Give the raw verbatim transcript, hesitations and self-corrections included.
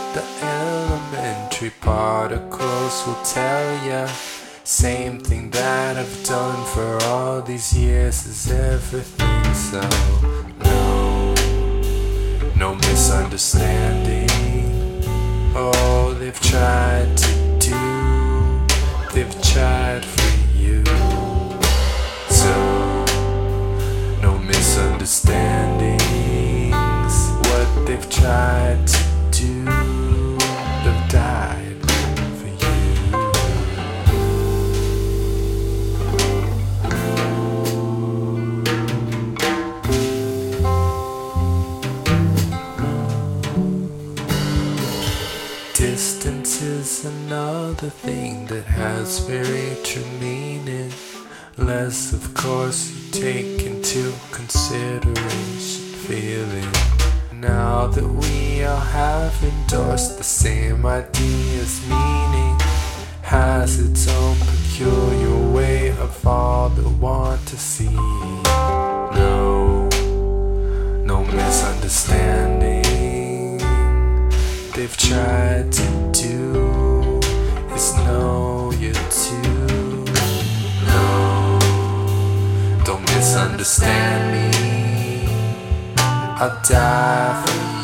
The elementary particles will tell ya same thing that I've done for all these years is everything. So no, no misunderstanding. Oh, they've tried to do, they've tried for you. So no misunderstandings. What they've tried to do, they've died for you. Distance is another thing that has very true meaning. Less, of course, you take into consideration feeling. Now that we all have endorsed the same ideas, meaning has its own peculiar way of all that want to see. No, no misunderstanding. They've tried to do is know you too. No, don't misunderstand me. I'll die for you.